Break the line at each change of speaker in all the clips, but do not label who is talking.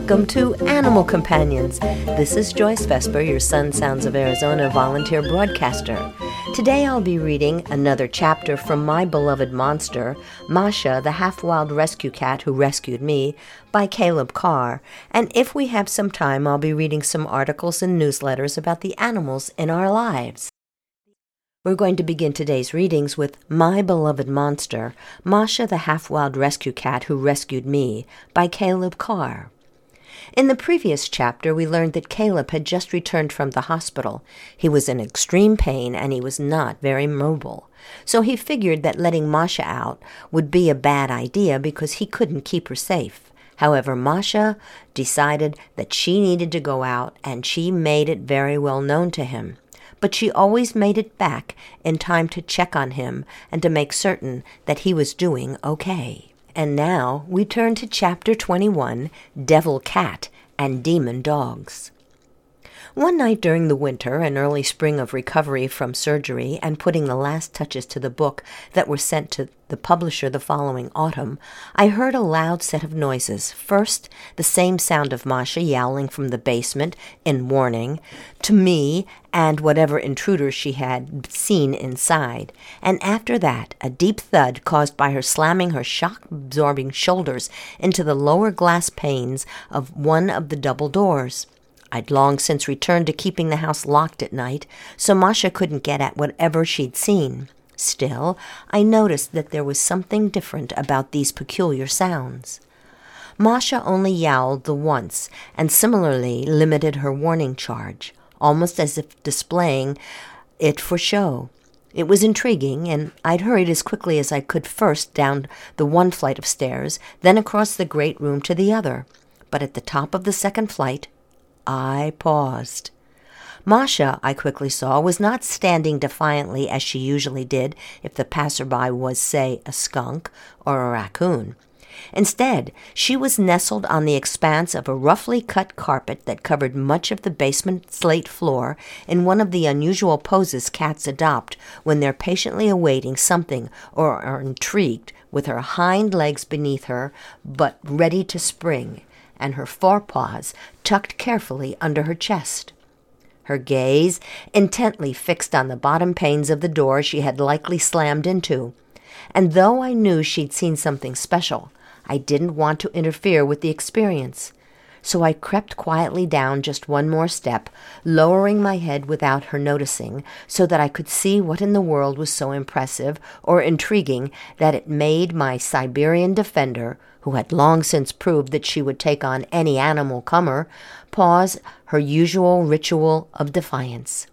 welcome to Animal Companions. This is Joyce Vesper, your Sun Sounds of Arizona volunteer broadcaster. Today I'll be reading another chapter from My Beloved Monster, Masha, the half-wild rescue cat who rescued me, by Caleb Carr. And if we have some time, I'll be reading some articles and newsletters about the animals in our lives. We're going to begin today's readings with My Beloved Monster, Masha the Half-Wild Rescue Cat Who Rescued Me, by Caleb Carr. In the previous chapter, we learned that Caleb had just returned from the hospital. He was in extreme pain and he was not very mobile. So he figured that letting Masha out would be a bad idea because he couldn't keep her safe. However, Masha decided that she needed to go out, and she made it very well known to him. But she always made it back in time to check on him and to make certain that he was doing okay. And now we turn to Chapter 21, Devil Cat and Demon Dogs. One night during the winter and early spring of recovery from surgery and putting the last touches to the book that were sent to the publisher the following autumn, I heard a loud set of noises. First, the same sound of Masha yowling from the basement in warning to me and whatever intruders she had seen inside. And after that, a deep thud caused by her slamming her shock-absorbing shoulders into the lower glass panes of one of the double doors. I'd long since returned to keeping the house locked at night, so Masha couldn't get at whatever she'd seen. Still, I noticed that there was something different about these peculiar sounds. Masha only yowled the once, and similarly limited her warning charge, almost as if displaying it for show. It was intriguing, and I'd hurried as quickly as I could first down the one flight of stairs, then across the great room to the other. But at the top of the second flight, I paused. Masha, I quickly saw, was not standing defiantly as she usually did if the passerby was, say, a skunk or a raccoon. Instead, she was nestled on the expanse of a roughly cut carpet that covered much of the basement slate floor in one of the unusual poses cats adopt when they're patiently awaiting something or are intrigued, with her hind legs beneath her but ready to spring, and her forepaws tucked carefully under her chest. Her gaze intently fixed on the bottom panes of the door she had likely slammed into. And though I knew she'd seen something special, I didn't want to interfere with the experience. So I crept quietly down just one more step, lowering my head without her noticing, so that I could see what in the world was so impressive or intriguing that it made my Siberian defender, who had long since proved that she would take on any animal comer, pause her usual ritual of defiance.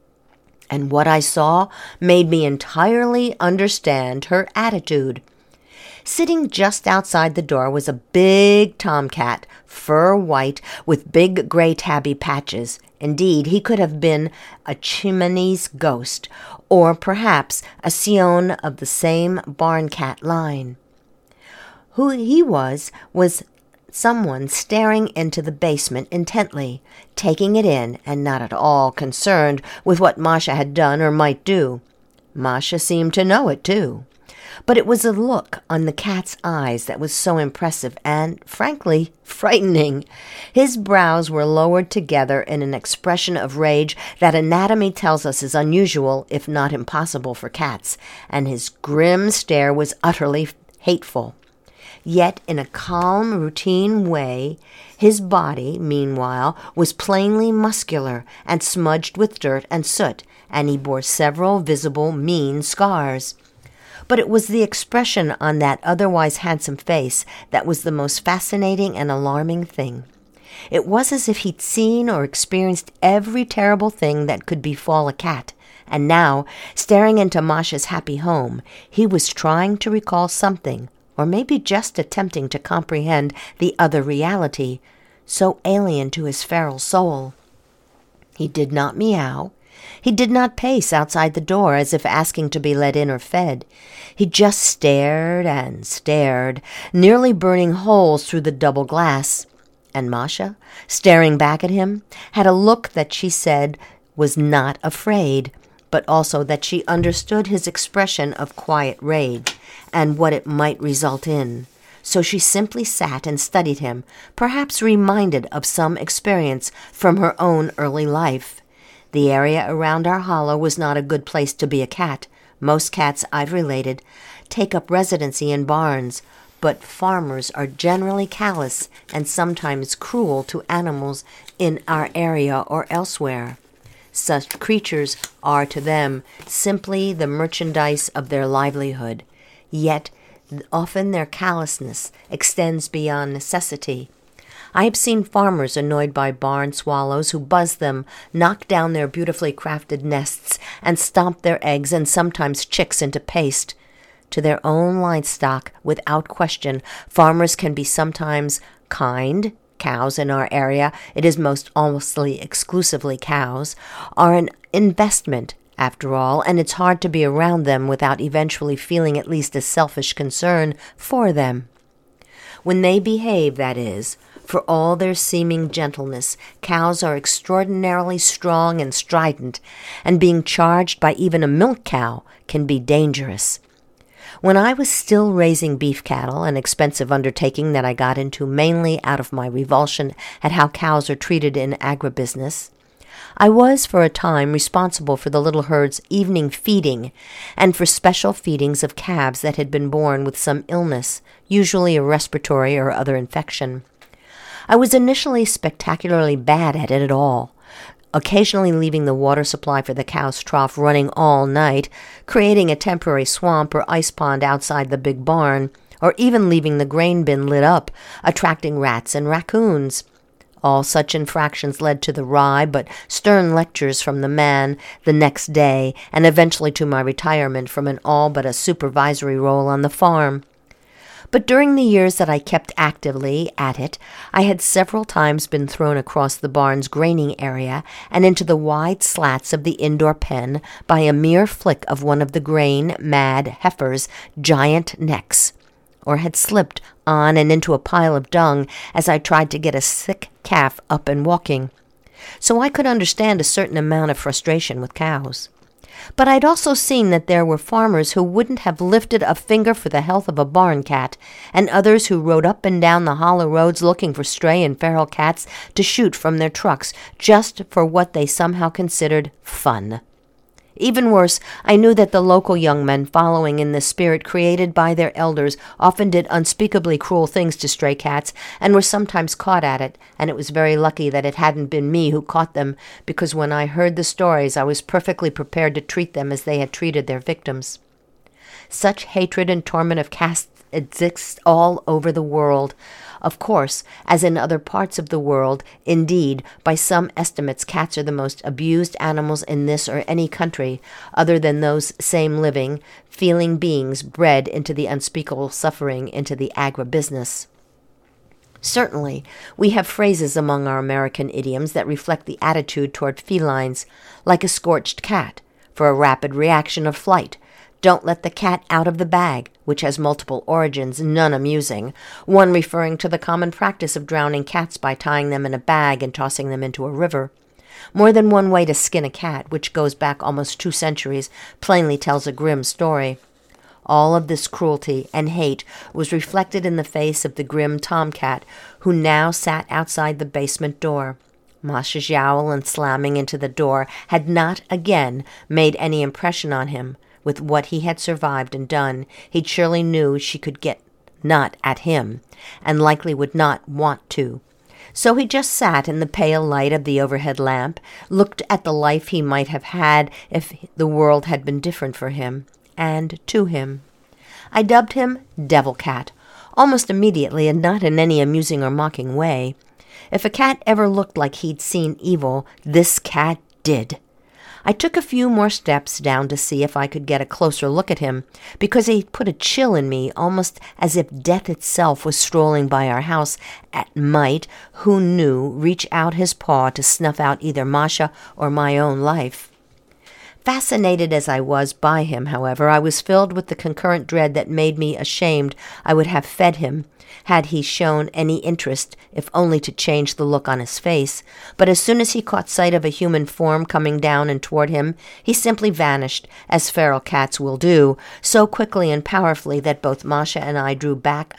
And what I saw made me entirely understand her attitude. Sitting just outside the door was a big tomcat, fur white, with big gray tabby patches. Indeed, he could have been a Chimney's ghost, or perhaps a scion of the same barn cat line. Who he was someone staring into the basement intently, taking it in and not at all concerned with what Masha had done or might do. Masha seemed to know it, too. But it was a look on the cat's eyes that was so impressive and, frankly, frightening. His brows were lowered together in an expression of rage that anatomy tells us is unusual, if not impossible, for cats, and his grim stare was utterly hateful. Yet, in a calm, routine way, his body, meanwhile, was plainly muscular and smudged with dirt and soot, and he bore several visible, mean scars. But it was the expression on that otherwise handsome face that was the most fascinating and alarming thing. It was as if he'd seen or experienced every terrible thing that could befall a cat, and now, staring into Masha's happy home, he was trying to recall something, or maybe just attempting to comprehend the other reality, so alien to his feral soul. He did not meow. He did not pace outside the door as if asking to be let in or fed. He just stared and stared, nearly burning holes through the double glass. And Masha, staring back at him, had a look that she said was not afraid, but also that she understood his expression of quiet rage and what it might result in. so she simply sat and studied him, perhaps reminded of some experience from her own early life. The area around our hollow was not a good place to be a cat. Most cats, I've related, take up residency in barns, but farmers are generally callous and sometimes cruel to animals in our area or elsewhere. Such creatures are to them simply the merchandise of their livelihood, yet often their callousness extends beyond necessity. I have seen farmers annoyed by barn swallows who buzz them, knock down their beautifully crafted nests, and stomp their eggs and sometimes chicks into paste. To their own livestock, without question, farmers can be sometimes kind. Cows in our area, it is almostly exclusively cows, are an investment, after all, and it's hard to be around them without eventually feeling at least a selfish concern for them. When they behave, that is, for all their seeming gentleness, cows are extraordinarily strong and strident, and being charged by even a milk cow can be dangerous. When I was still raising beef cattle, an expensive undertaking that I got into mainly out of my revulsion at how cows are treated in agribusiness, I was for a time responsible for the little herd's evening feeding and for special feedings of calves that had been born with some illness, usually a respiratory or other infection. I was initially spectacularly bad at it all, occasionally leaving the water supply for the cow's trough running all night, creating a temporary swamp or ice pond outside the big barn, or even leaving the grain bin lit up, attracting rats and raccoons. All such infractions led to the wry but stern lectures from the man the next day, and eventually to my retirement from an all but a supervisory role on the farm. But during the years that I kept actively at it, I had several times been thrown across the barn's graining area and into the wide slats of the indoor pen by a mere flick of one of the grain-mad heifer's giant necks, or had slipped on and into a pile of dung as I tried to get a sick calf up and walking. So I could understand a certain amount of frustration with cows. But I'd also seen that there were farmers who wouldn't have lifted a finger for the health of a barn cat, and others who rode up and down the hollow roads looking for stray and feral cats to shoot from their trucks just for what they somehow considered fun. Even worse, I knew that the local young men following in the spirit created by their elders often did unspeakably cruel things to stray cats and were sometimes caught at it, and it was very lucky that it hadn't been me who caught them, because when I heard the stories I was perfectly prepared to treat them as they had treated their victims. Such hatred and torment of cats exists all over the world. Of course, as in other parts of the world, indeed, by some estimates, cats are the most abused animals in this or any country, other than those same living, feeling beings bred into the unspeakable suffering, into the agribusiness. Certainly, we have phrases among our American idioms that reflect the attitude toward felines, like a scorched cat, for a rapid reaction of flight. Don't let the cat out of the bag, which has multiple origins, none amusing, one referring to the common practice of drowning cats by tying them in a bag and tossing them into a river. More than one way to skin a cat, which goes back almost 2 centuries, plainly tells a grim story. All of this cruelty and hate was reflected in the face of the grim tomcat, who now sat outside the basement door. Masha's yowl and slamming into the door had not again made any impression on him. With what he had survived and done, he surely knew she could get not at him, and likely would not want to. So he just sat in the pale light of the overhead lamp, looked at the life he might have had if the world had been different for him, and to him. I dubbed him Devil Cat, almost immediately, and not in any amusing or mocking way. If a cat ever looked like he'd seen evil, this cat did. I took a few more steps down to see if I could get a closer look at him, because he put a chill in me, almost as if death itself was strolling by our house and might, who knew, reach out his paw to snuff out either Masha or my own life. Fascinated as I was by him, however, I was filled with the concurrent dread that made me ashamed I would have fed him, had he shown any interest, if only to change the look on his face. But as soon as he caught sight of a human form coming down and toward him, he simply vanished, as feral cats will do, so quickly and powerfully that both Masha and I drew back a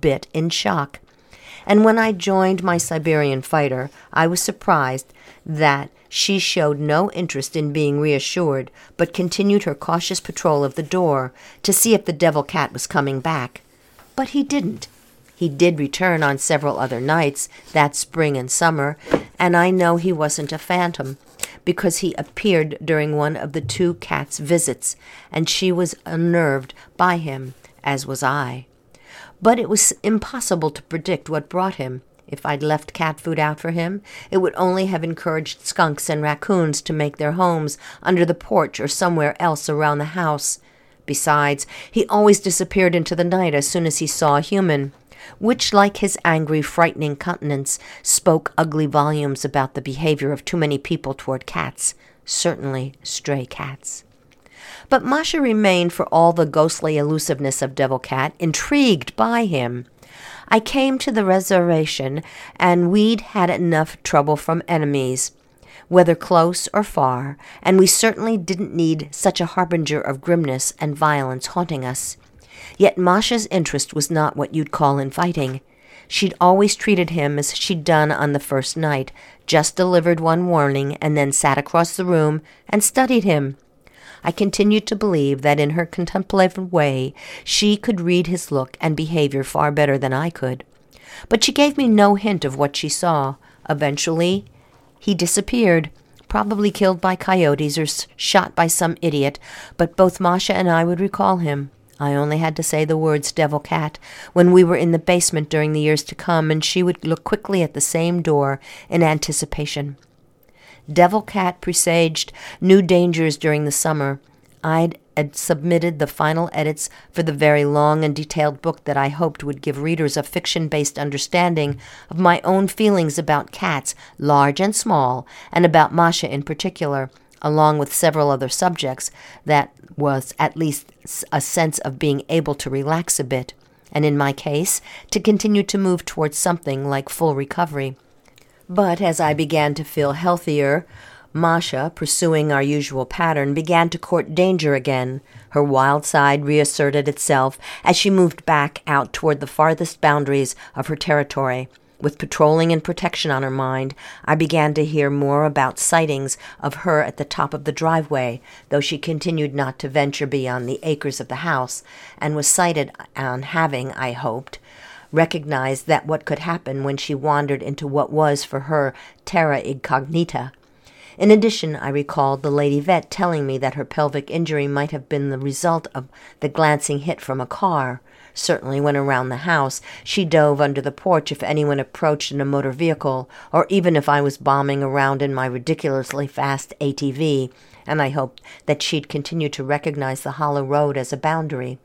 bit in shock. And when I joined my Siberian fighter, I was surprised that she showed no interest in being reassured, but continued her cautious patrol of the door to see if the devil cat was coming back. But he didn't. He did return on several other nights that spring and summer, and I know he wasn't a phantom, because he appeared during one of the two cats' visits, and she was unnerved by him, as was I. But it was impossible to predict what brought him. If I'd left cat food out for him, it would only have encouraged skunks and raccoons to make their homes under the porch or somewhere else around the house. Besides, he always disappeared into the night as soon as he saw a human, which, like his angry, frightening countenance, spoke ugly volumes about the behavior of too many people toward cats, certainly stray cats. But Masha remained, for all the ghostly elusiveness of Devil Cat, intrigued by him. I came to the reservation, and we'd had enough trouble from enemies, whether close or far, and we certainly didn't need such a harbinger of grimness and violence haunting us. Yet Masha's interest was not what you'd call inviting. She'd always treated him as she'd done on the first night, just delivered one warning and then sat across the room and studied him. I continued to believe that in her contemplative way she could read his look and behavior far better than I could. But she gave me no hint of what she saw. Eventually, he disappeared, probably killed by coyotes or shot by some idiot, but both Masha and I would recall him. I only had to say the words Devil Cat when we were in the basement during the years to come, and she would look quickly at the same door in anticipation. Devil Cat presaged new dangers during the summer. I'd submitted the final edits for the very long and detailed book that I hoped would give readers a fiction-based understanding of my own feelings about cats, large and small, and about Masha in particular, along with several other subjects. That was at least a sense of being able to relax a bit, and in my case, to continue to move towards something like full recovery. But as I began to feel healthier, Masha, pursuing our usual pattern, began to court danger again. Her wild side reasserted itself as she moved back out toward the farthest boundaries of her territory. With patrolling and protection on her mind, I began to hear more about sightings of her at the top of the driveway, though she continued not to venture beyond the acres of the house, and was sighted on having, I hoped, recognized that what could happen when she wandered into what was, for her, terra incognita. In addition, I recalled the lady vet telling me that her pelvic injury might have been the result of the glancing hit from a car. Certainly when around the house, she dove under the porch if anyone approached in a motor vehicle, or even if I was bombing around in my ridiculously fast ATV, and I hoped that she'd continue to recognize the hollow road as a boundary.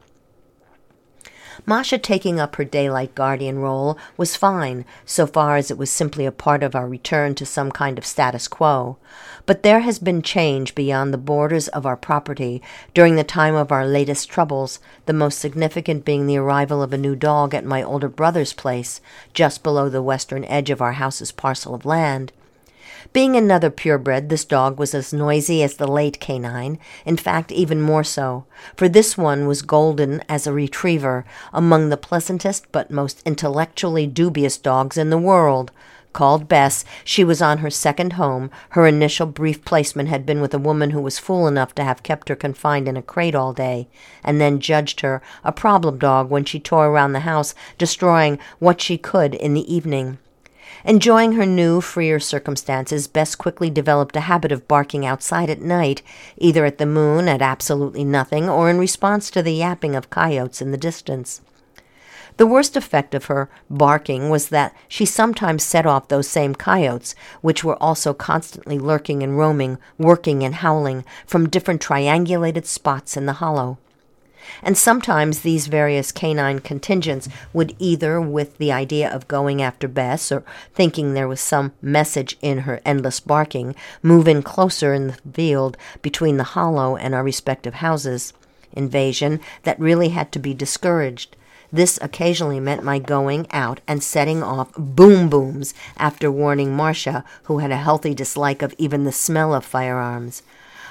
Masha taking up her daylight guardian role was fine, so far as it was simply a part of our return to some kind of status quo. But there has been change beyond the borders of our property during the time of our latest troubles, the most significant being the arrival of a new dog at my older brother's place, just below the western edge of our house's parcel of land. Being another purebred, this dog was as noisy as the late canine, in fact even more so, for this one was golden as a retriever, among the pleasantest but most intellectually dubious dogs in the world. Called Bess, she was on her second home. Her initial brief placement had been with a woman who was fool enough to have kept her confined in a crate all day, and then judged her a problem dog when she tore around the house, destroying what she could in the evening. Enjoying her new, freer circumstances, Bess quickly developed a habit of barking outside at night, either at the moon, at absolutely nothing, or in response to the yapping of coyotes in the distance. The worst effect of her barking was that she sometimes set off those same coyotes, which were also constantly lurking and roaming, working and howling, from different triangulated spots in the hollow. And sometimes these various canine contingents would, either with the idea of going after Bess or thinking there was some message in her endless barking, move in closer in the field between the hollow and our respective houses. Invasion that really had to be discouraged. This occasionally meant my going out and setting off boom-booms after warning Marcia, who had a healthy dislike of even the smell of firearms.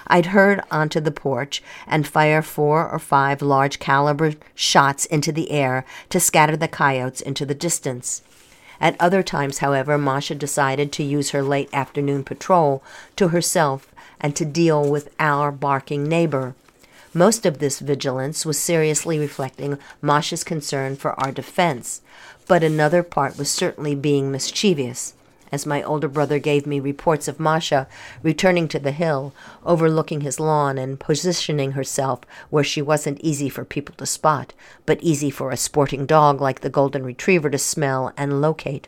I'd herd onto the porch and fire 4 or 5 large caliber shots into the air to scatter the coyotes into the distance. At other times, however, Masha decided to use her late afternoon patrol to herself and to deal with our barking neighbor. Most of this vigilance was seriously reflecting Masha's concern for our defense, but another part was certainly being mischievous, as my older brother gave me reports of Masha returning to the hill, overlooking his lawn and positioning herself where she wasn't easy for people to spot, but easy for a sporting dog like the golden retriever to smell and locate.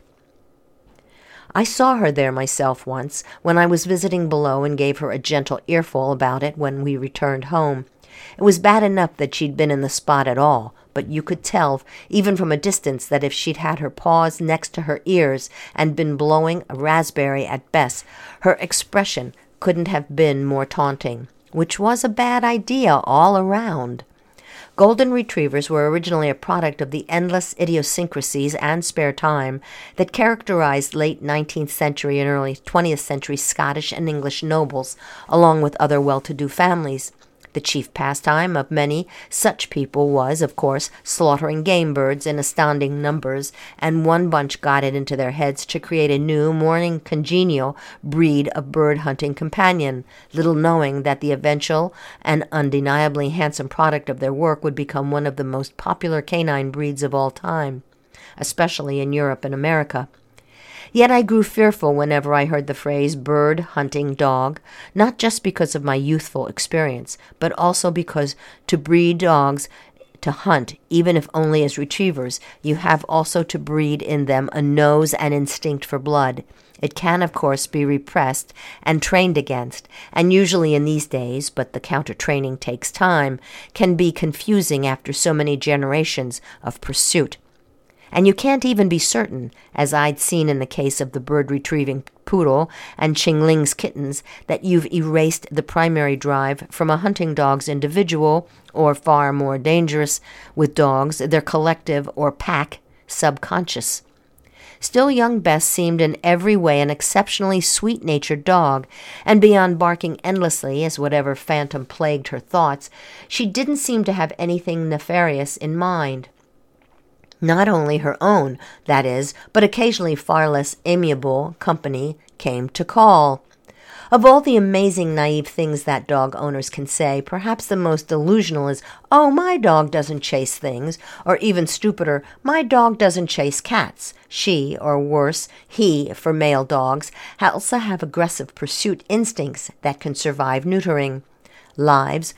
I saw her there myself once when I was visiting below and gave her a gentle earful about it when we returned home. It was bad enough that she'd been in the spot at all, but you could tell, even from a distance, that if she'd had her paws next to her ears and been blowing a raspberry at Bess, her expression couldn't have been more taunting, which was a bad idea all around. Golden retrievers were originally a product of the endless idiosyncrasies and spare time that characterized late 19th century and early 20th century Scottish and English nobles, along with other well-to-do families. The chief pastime of many such people was, of course, slaughtering game birds in astounding numbers, and one bunch got it into their heads to create a new, more congenial breed of bird-hunting companion, little knowing that the eventual and undeniably handsome product of their work would become one of the most popular canine breeds of all time, especially in Europe and America. Yet I grew fearful whenever I heard the phrase bird-hunting dog, not just because of my youthful experience, but also because to breed dogs to hunt, even if only as retrievers, you have also to breed in them a nose and instinct for blood. It can, of course, be repressed and trained against, and usually in these days, but the counter-training takes time, can be confusing after so many generations of pursuit. And you can't even be certain, as I'd seen in the case of the bird-retrieving poodle and Qingling's kittens, that you've erased the primary drive from a hunting dog's individual, or far more dangerous with dogs, their collective or pack subconscious. Still, young Bess seemed in every way an exceptionally sweet-natured dog, and beyond barking endlessly as whatever phantom plagued her thoughts, she didn't seem to have anything nefarious in mind. Not only her own, that is, but occasionally far less amiable company came to call. Of all the amazing naive things that dog owners can say, perhaps the most delusional is, "Oh, my dog doesn't chase things," or even stupider, "My dog doesn't chase cats." She, or worse, he, for male dogs, also have aggressive pursuit instincts that can survive neutering, lives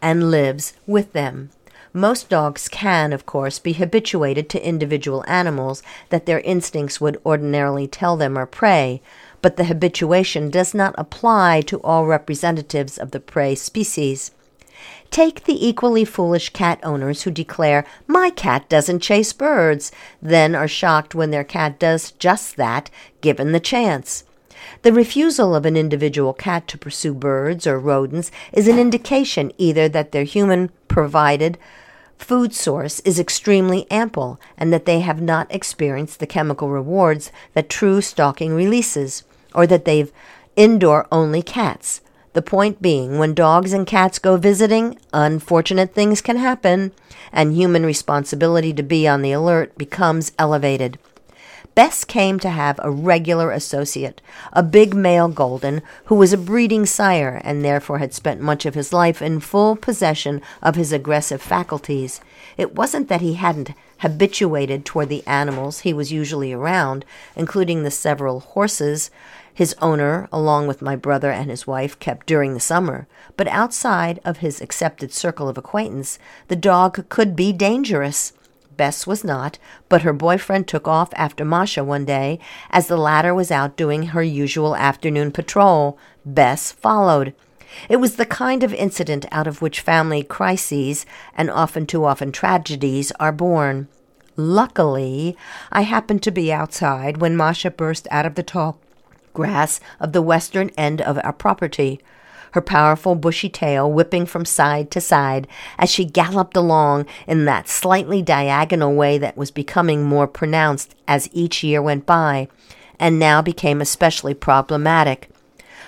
with them. Most dogs can, of course, be habituated to individual animals that their instincts would ordinarily tell them are prey, but the habituation does not apply to all representatives of the prey species. Take the equally foolish cat owners who declare, "My cat doesn't chase birds," then are shocked when their cat does just that, given the chance. The refusal of an individual cat to pursue birds or rodents is an indication either that their human-provided food source is extremely ample and that they have not experienced the chemical rewards that true stalking releases, or that they've indoor-only cats. The point being, when dogs and cats go visiting, unfortunate things can happen, and human responsibility to be on the alert becomes elevated. Bess came to have a regular associate, a big male golden who was a breeding sire and therefore had spent much of his life in full possession of his aggressive faculties. It wasn't that he hadn't habituated toward the animals he was usually around, including the several horses his owner, along with my brother and his wife, kept during the summer, but outside of his accepted circle of acquaintance, the dog could be dangerous. Bess was not, but her boyfriend took off after Masha one day, as the latter was out doing her usual afternoon patrol. Bess followed. It was the kind of incident out of which family crises, and often too often tragedies, are born. Luckily, I happened to be outside when Masha burst out of the tall grass of the western end of our property, her powerful bushy tail whipping from side to side as she galloped along in that slightly diagonal way that was becoming more pronounced as each year went by, and now became especially problematic.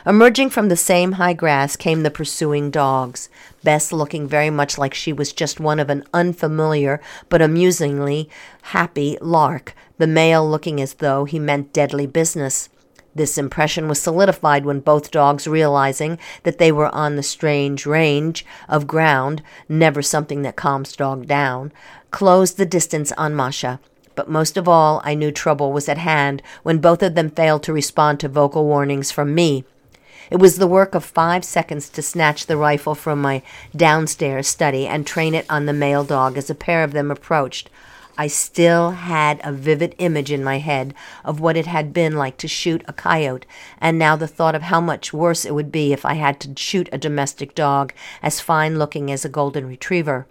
Emerging from the same high grass came the pursuing dogs, Bess looking very much like she was just one of an unfamiliar but amusingly happy lark, the male looking as though he meant deadly business. This impression was solidified when both dogs, realizing that they were on the strange range of ground, never something that calms dog down, closed the distance on Masha. But most of all, I knew trouble was at hand when both of them failed to respond to vocal warnings from me. It was the work of 5 seconds to snatch the rifle from my downstairs study and train it on the male dog as a pair of them approached. I still had a vivid image in my head of what it had been like to shoot a coyote, and now the thought of how much worse it would be if I had to shoot a domestic dog as fine-looking as a golden retriever.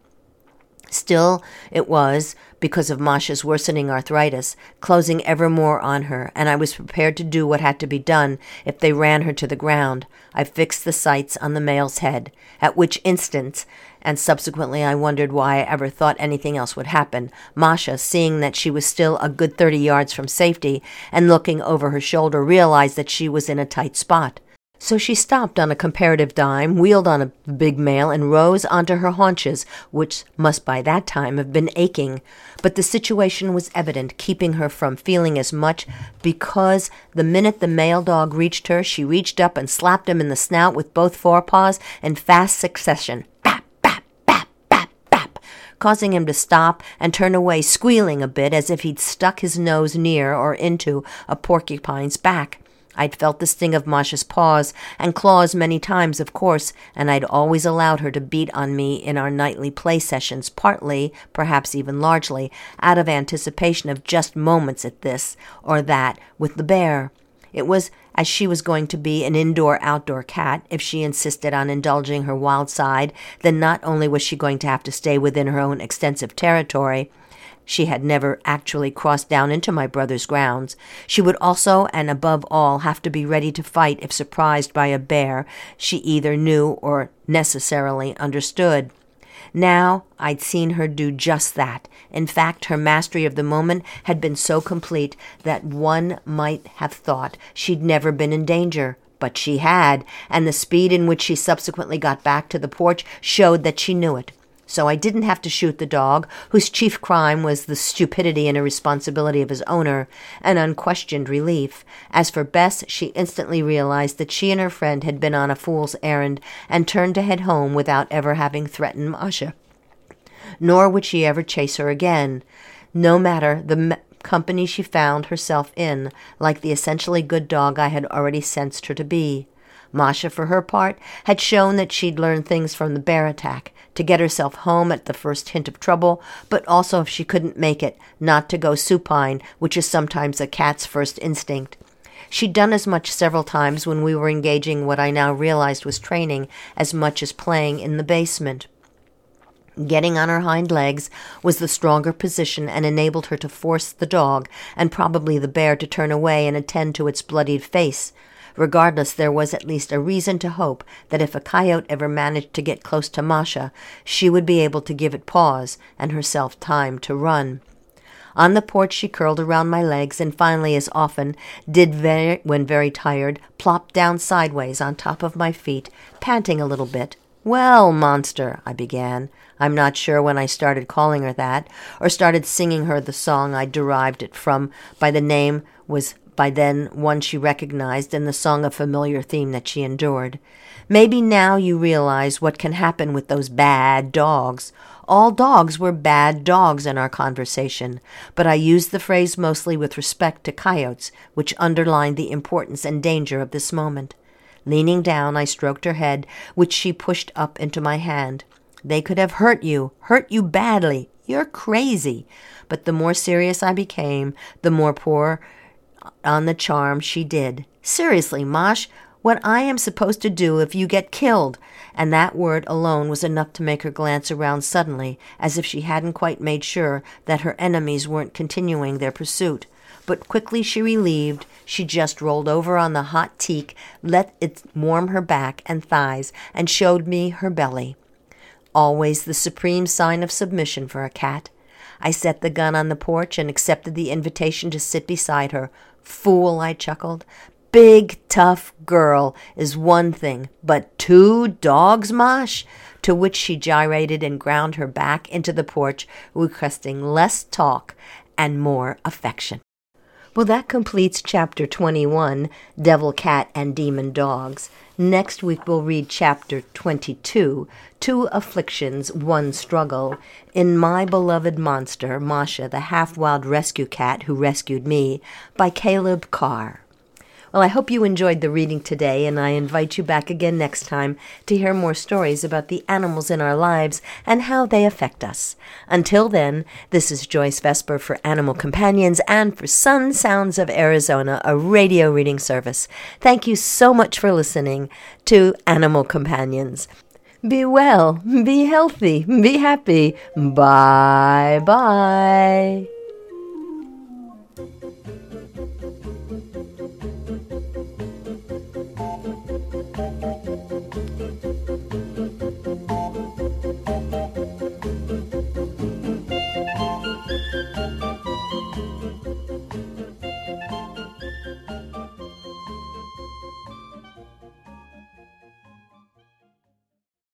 Still, it was, because of Masha's worsening arthritis, closing ever more on her, and I was prepared to do what had to be done if they ran her to the ground. I fixed the sights on the male's head, at which instant, and subsequently I wondered why I ever thought anything else would happen, Masha, seeing that she was still a good 30 yards from safety, and looking over her shoulder, realized that she was in a tight spot. So she stopped on a comparative dime, wheeled on a big male, and rose onto her haunches, which must by that time have been aching. But the situation was evident, keeping her from feeling as much, because the minute the male dog reached her, she reached up and slapped him in the snout with both forepaws in fast succession. Bap, bap, bap, bap, bap, causing him to stop and turn away, squealing a bit as if he'd stuck his nose near or into a porcupine's back. I'd felt the sting of Masha's paws and claws many times, of course, and I'd always allowed her to beat on me in our nightly play sessions, partly, perhaps even largely, out of anticipation of just moments at this or that with the bear. It was as she was going to be an indoor-outdoor cat. If she insisted on indulging her wild side, then not only was she going to have to stay within her own extensive territory — she had never actually crossed down into my brother's grounds — she would also, and above all, have to be ready to fight if surprised by a bear she either knew or necessarily understood. Now I'd seen her do just that. In fact, her mastery of the moment had been so complete that one might have thought she'd never been in danger. But she had, and the speed in which she subsequently got back to the porch showed that she knew it. So I didn't have to shoot the dog, whose chief crime was the stupidity and irresponsibility of his owner, an unquestioned relief. As for Bess, she instantly realized that she and her friend had been on a fool's errand and turned to head home without ever having threatened Masha. Nor would she ever chase her again, no matter the company she found herself in, like the essentially good dog I had already sensed her to be. Masha, for her part, had shown that she'd learned things from the bear attack, to get herself home at the first hint of trouble, but also, if she couldn't make it, not to go supine, which is sometimes a cat's first instinct. She'd done as much several times when we were engaging what I now realized was training as much as playing in the basement. Getting on her hind legs was the stronger position and enabled her to force the dog, and probably the bear, to turn away and attend to its bloodied face. Regardless, there was at least a reason to hope that if a coyote ever managed to get close to Masha, she would be able to give it pause and herself time to run. On the porch she curled around my legs and finally, as often did when very tired, plopped down sideways on top of my feet, panting a little bit. "Well, monster," I began. I'm not sure when I started calling her that, or started singing her the song I derived it from, by the name was by then one she recognized, and the song a familiar theme that she endured. Maybe now you realize what can happen with those bad dogs. All dogs were bad dogs in our conversation, but I used the phrase mostly with respect to coyotes, which underlined the importance and danger of this moment. Leaning down, I stroked her head, which she pushed up into my hand. "They could have hurt you badly. You're crazy." But the more serious I became, the more pour on the charm she did. "Seriously, Mosh, what I am supposed to do if you get killed?" And that word alone was enough to make her glance around suddenly, as if she hadn't quite made sure that her enemies weren't continuing their pursuit. But quickly she relieved. She just rolled over on the hot teak, let it warm her back and thighs, and showed me her belly. Always the supreme sign of submission for a cat. I set the gun on the porch and accepted the invitation to sit beside her. "Fool," I chuckled. big, tough girl is one thing, but 2 dogs, Mosh? To which she gyrated and ground her back into the porch, requesting less talk and more affection. Well, that completes Chapter 21, Devil Cat and Demon Dogs. Next week we'll read Chapter 22, 2 Afflictions, 1 Struggle, in My Beloved Monster, Masha, the half-wild rescue cat who rescued me, by Caleb Carr. Well, I hope you enjoyed the reading today, and I invite you back again next time to hear more stories about the animals in our lives and how they affect us. Until then, this is Joyce Vesper for Animal Companions and for Sun Sounds of Arizona, a radio reading service. Thank you so much for listening to Animal Companions. Be well, be healthy, be happy. Bye-bye.